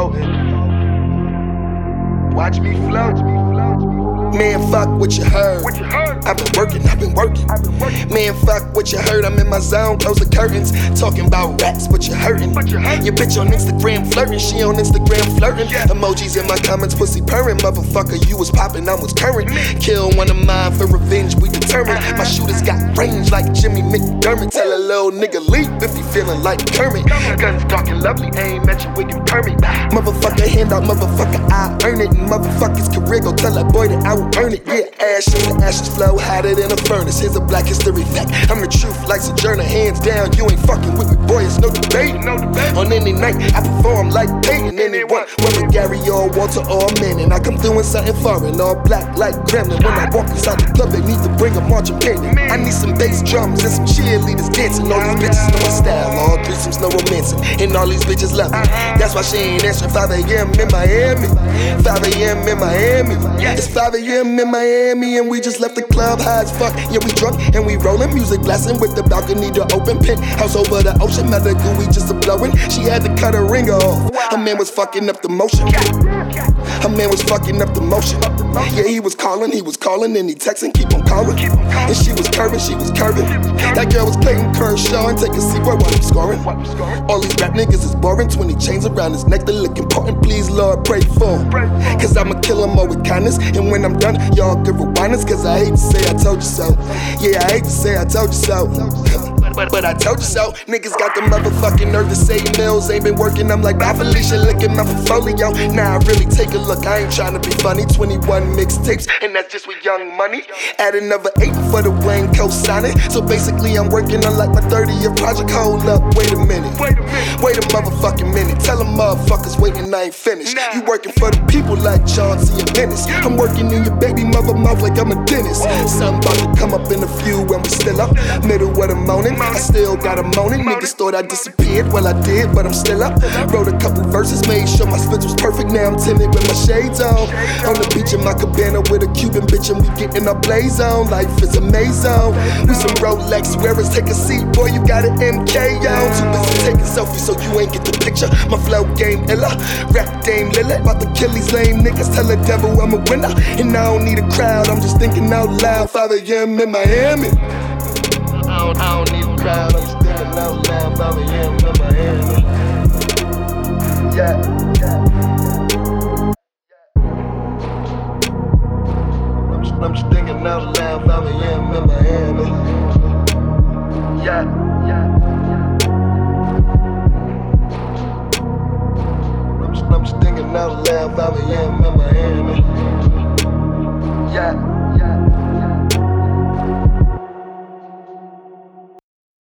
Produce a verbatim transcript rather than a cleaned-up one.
promoting. Watch me float. Man, fuck what you heard. I've been working, I've been working. Man, fuck what you heard. I'm in my zone, close the curtains. Talking about rats, but you're hurting. Your bitch on Instagram flirting, she on Instagram flirting. Emojis in my comments, pussy purring. Motherfucker, you was popping, I was current. Kill one of mine for revenge, we determined. My shooters got range like Jimmy McDermott. Tell a little nigga leap if he feeling like Kermit. Guns dark and lovely, aim at you with your permit. Motherfucker, hand out, motherfucker, I earn it. And motherfucker's career, go tell that boy that I will earn it. Yeah, ashes, the ashes flow hotter than a furnace. Here's a black history fact. I'm the truth like Sojourner, hands down. You ain't fucking with me, boy, it's no debate. No debate. On any night, I perform like Peyton. Anyone, whether Gary or Walter or Manning, I come through in something foreign, all black like Gremlin. When I walk inside the club, they need to bring a marching band. I need some bass drums and some cheerleaders dancing. All these bitches know my style, all threesomes, no romancing, and all these bitches love me. That's why she ain't answering five a.m. in Miami. five a.m. in Miami. It's five a.m. in Miami, and we just left the club high as fuck. Yeah, we drunk and we rolling, music blasting with the balcony door open. Penthouse over the ocean, medical, we just a blowing. She had to cut her ring off. Her man was fucking up the motion. Her man was fucking up the motion. Yeah, he was calling, he was calling, and he texting, keep on calling. And she was curving, she was curving. That girl was Clayton Kershaw and take a seat while I'm scoring. All these rap niggas is boring. Twenty chains around his neck, they look important. Please, Lord, pray for him. Cause I'ma kill him all with kindness. And when I'm done, y'all give rewind us. Cause I hate to say I told you so. Yeah, I hate to say I told you so. But, but I told you so. Niggas got the motherfucking nerve to say Mills ain't been working. I'm like, bye Felicia, look at my portfolio. Now I really take a look, I ain't trying to be funny. Twenty-one mixtapes, and that's just with Young Money. Add another eight for the Wayne co-signing. So basically I'm working on like my thirtieth project. Hold up, wait a minute. Wait a minute. Wait a motherfucking minute. Tell them motherfuckers waiting, I ain't finished. You working for the people like Chauncey and Menace. I'm working in your baby mother mouth like I'm a dentist. Something about to come up in a few when we still up. Middle of the morning, I still got a moaning. Niggas thought I disappeared, well I did, but I'm still up. Wrote a couple verses, made sure my spit was perfect. Now I'm tinted with my shades on. On the beach in my cabana with a Cuban bitch, and we getting our blaze on. Life is amazing. We some Rolex wearers, take a seat, boy, you got an M K on. Too busy taking selfies, so you ain't get the picture. My flow game illa, rap Dame Lilla. About to kill these lame niggas, tell the devil I'm a winner. And I don't need a crowd, I'm just thinking out loud. five a.m. in Miami. I don't, I don't need a crowd, I'm just thinking out loud. five a.m. in Miami. Yeah, yeah. I'm just, I'm just thinking out loud. five a.m. in Miami. Yeah, yeah. I'm just, I'm just thinking out loud. five a.m. in Miami.